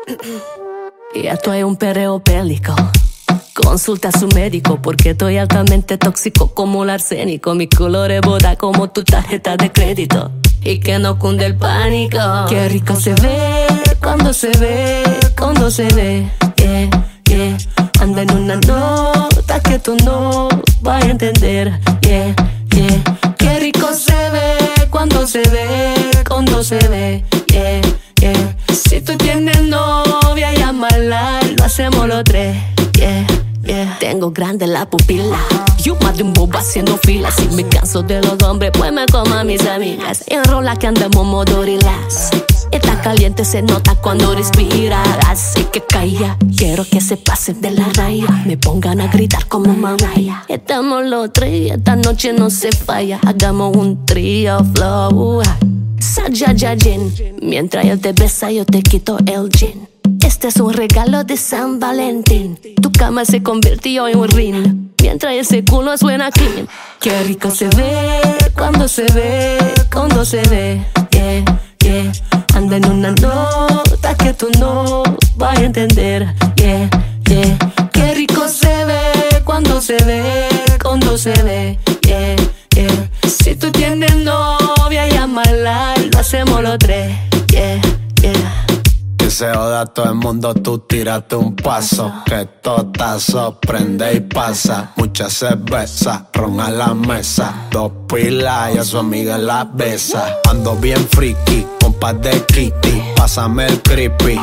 Y esto es un perreo bélico. Consulta a su médico porque estoy altamente tóxico como el arsénico. Mi color es boda como tu tarjeta de crédito. Y que no cunde el pánico. Qué rico se ve cuando se ve, cuando se ve. Yeah, yeah. Anda en una nota que tú no vas a entender. Yeah, yeah. Qué rico se ve cuando se ve, cuando se ve. Yeah, yeah. Si tú tienes novia, llámala, lo hacemos los tres. Yeah, yeah. Tengo grande la pupila. Yo más de un bobo haciendo filas. Si me canso de los hombres, pues me como a mis amigas. Enrola que andamos modo relax. Está caliente, se nota cuando respiras. Así que calla, quiero que se pasen de la raya. Me pongan a gritar como Mariah. Estamos los tres, esta noche no se falla. Hagamos un trío flow. Sajajajin. Mientras él te besa, yo te quito el gin. Este es un regalo de San Valentín. Tu cama se convirtió en un ring. Mientras ese culo suena clean. Qué rico se ve cuando se ve, cuando se ve. Yeah, yeah. Anda en una nota que tú no vas a entender. Yeah, yeah. Qué rico se ve cuando se ve, cuando se ve. Yeah, yeah. Si tú tienes novia, llámala, lo hacemos los tres. Yeah, yeah. Que se joda todo el mundo, tú tírate un paso. Que totazo prende y pasa. Mucha cerveza, ron a la mesa. 2 pilas y a su amiga la besa. Ando bien friki, compas de Kitty. Pásame el creepy.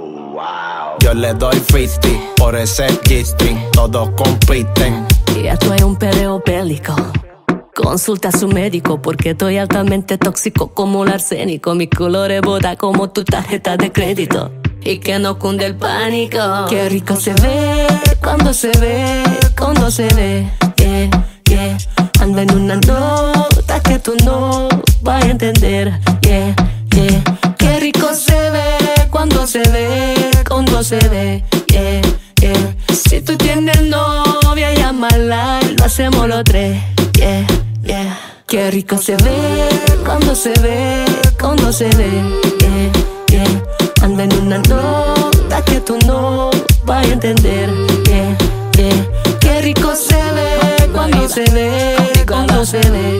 Yo le doy 50 por ese G-string. Todos compiten. Y esto es un perreo bélico. Consulta a su médico porque estoy altamente tóxico como el arsénico. Mi color es boda como tu tarjeta de crédito. Y que no cunde el pánico. Qué rico se ve cuando se ve, cuando se ve. Yeah, yeah. Anda en una nota que tú no vas a entender. Yeah, yeah. Qué rico se ve cuando se ve, cuando se ve. Yeah, yeah. Si tú tienes novia, llámala, lo hacemos los tres. Yeah, yeah. Qué rico se ve cuando se ve, cuando se ve. Yeah, yeah. Anda en una nota que tú no vas a entender. Yeah, yeah. Qué rico se ve cuando se ve, cuando se ve.